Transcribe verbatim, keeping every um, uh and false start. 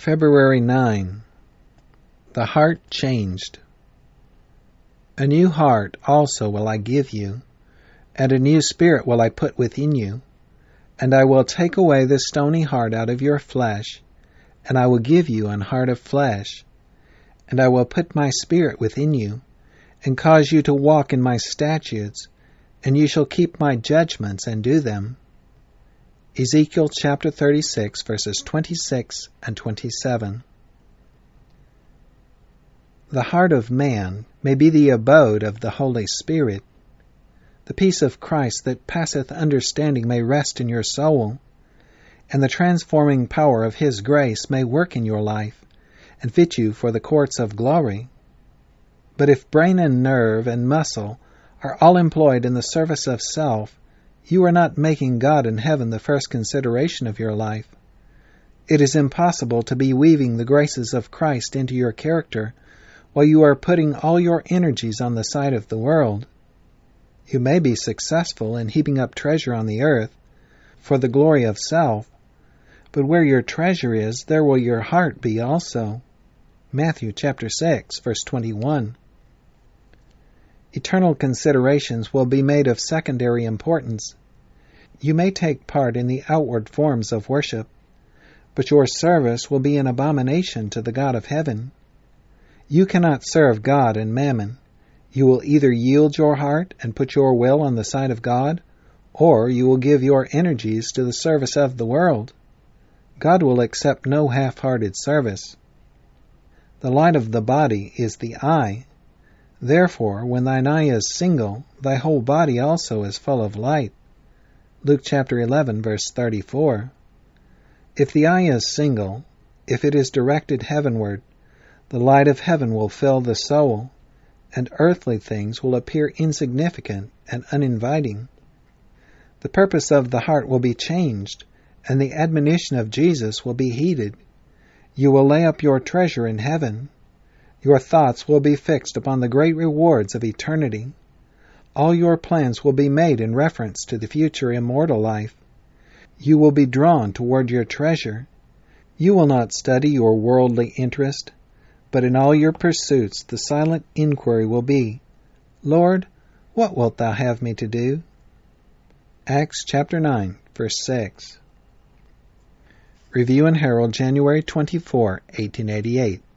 February ninth. The heart changed. A new heart also will I give you, and a new spirit will I put within you. And I will take away the stony heart out of your flesh, and I will give you an heart of flesh. And I will put my spirit within you, and cause you to walk in my statutes, and you shall keep my judgments and do them. Ezekiel chapter thirty-six, verses twenty-six and twenty-seven. The heart of man may be the abode of the Holy Spirit. The peace of Christ that passeth understanding may rest in your soul, and the transforming power of His grace may work in your life, and fit you for the courts of glory. But if brain and nerve and muscle are all employed in the service of self, you are not making God and heaven the first consideration of your life. It is impossible to be weaving the graces of Christ into your character while you are putting all your energies on the side of the world. You may be successful in heaping up treasure on the earth for the glory of self, but where your treasure is, there will your heart be also. Matthew chapter six, verse twenty-one. Eternal considerations will be made of secondary importance. You may take part in the outward forms of worship, but your service will be an abomination to the God of heaven. You cannot serve God and mammon. You will either yield your heart and put your will on the side of God, or you will give your energies to the service of the world. God will accept no half-hearted service. The light of the body is the eye. Therefore, when thine eye is single, thy whole body also is full of light. Luke chapter eleven, verse thirty-four. If the eye is single, if it is directed heavenward, the light of heaven will fill the soul, and earthly things will appear insignificant and uninviting. The purpose of the heart will be changed, and the admonition of Jesus will be heeded. You will lay up your treasure in heaven. Your thoughts will be fixed upon the great rewards of eternity. All your plans will be made in reference to the future immortal life. You will be drawn toward your treasure. You will not study your worldly interest, but in all your pursuits the silent inquiry will be, Lord, what wilt thou have me to do? Acts chapter nine, verse six. Review and Herald, January twenty-fourth, eighteen eighty-eight.